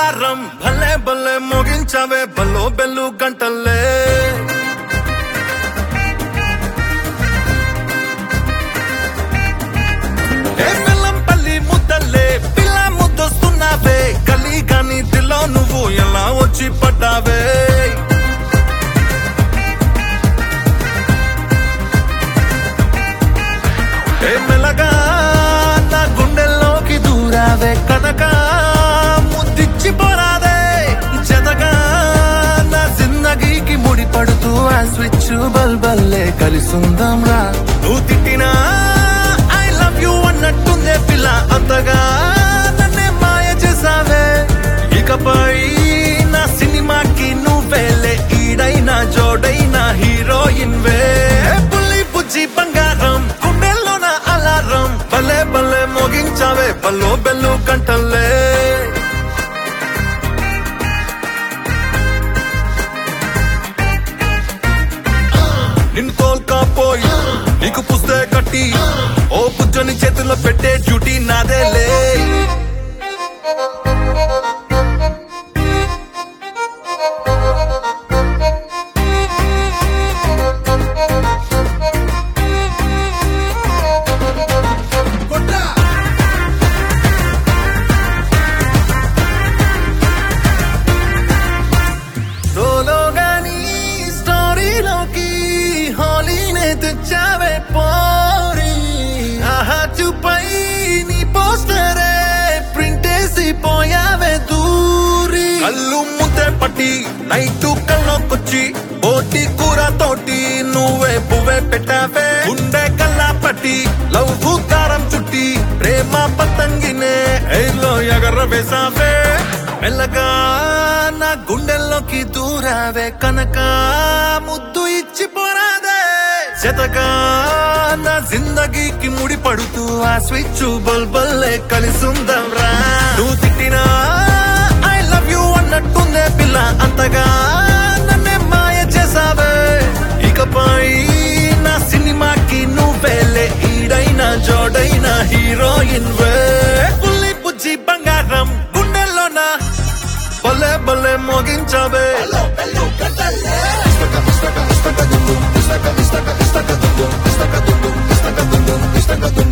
alarm భలే భలే మోగించవే బల్లో బెల్లు గంటల్లే పల్లి ముద్దల్లే పిల్ల ముద్దొస్తున్నావే కలి కాని దిల్లో నువ్వు ఎలా వచ్చి పడ్డావే మెల్లగా నా గుండెల్లోకి దూరావే కనక ముద్దిచ్చి పోరాదే జతగా నా జిందగీకి ముడిపడుతూ ఆ స్విచ్ బల్బల్లే కలిసుందాం రా నువ్వు తిట్టినా ఐ లవ్ యూ అన్నట్టుందే పిల్ల అంతగా నన్నే మాయ చేసావే ఇకపై నా సినిమాకి నువ్వేలే ఈడైనా జోడైనా హీరోయిన్ వే పుల్లి పుచ్చి బంగారం అలారం భలే భలే మోగించావే బల్లో బెల్లు గంటల్లే నిన్ను తోల్కపోయి నీకు పుస్తే కట్టి ఓ పుచ్చని చేతుల్లో పెట్టే డ్యూటీ నాదేలే తెచ్చావే పోరి ఆహాచుపై నీ పోస్టరే ప్రింటేసి పోయావే దూరి కళ్ళు ముద్దే పట్టి నైటు కల్లోకొచ్చి బోటి కూర తోటి నువ్వే పువ్వే పెట్టావే గుండె కల్లా పట్టి లవ్ దారం చుట్టి ప్రేమ పతంగినే ఎయిర్లో ఎగర వేసావే మెల్లగా నా గుండెల్లోకి దూరావే కనక ముద్దు ఇచ్చి పోరాదే జతగా నా జిందగీకి ముడిపడుతూ ఆ స్విచ్ బల్బల్లే కలిసుందాం రా నువ్వు తిట్టినా ఐ లవ్ యూ అన్నట్టుందే పిల్ల అంతగా నన్నే మాయ చేసావే ఇకపై నా సినిమాకి నువ్వేలే ఈడైనా జోడైనా హీరోయిన్ వే పుల్లి పుచ్చి బంగారం గుండెల్లోనా భలే భలే మోగించవే Istaka